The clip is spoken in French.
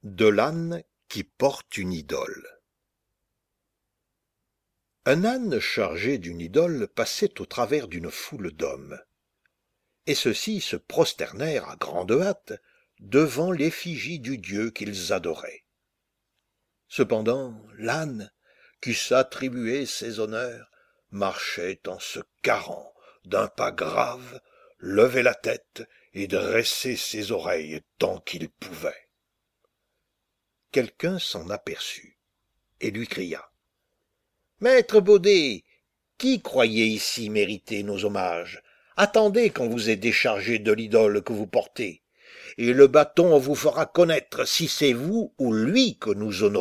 De l'âne qui porte une idole. Un âne chargé d'une idole passait au travers d'une foule d'hommes, et ceux-ci se prosternèrent à grande hâte devant l'effigie du dieu qu'ils adoraient. Cependant l'âne, qui s'attribuait ces honneurs, marchait en se carrant d'un pas grave, levait la tête et dressait ses oreilles tant qu'il pouvait. Quelqu'un s'en aperçut et lui cria: « Maître Baudet, qui croyait ici mériter nos hommages? Attendez qu'on vous ait déchargé de l'idole que vous portez, et le bâton vous fera connaître si c'est vous ou lui que nous honorons. »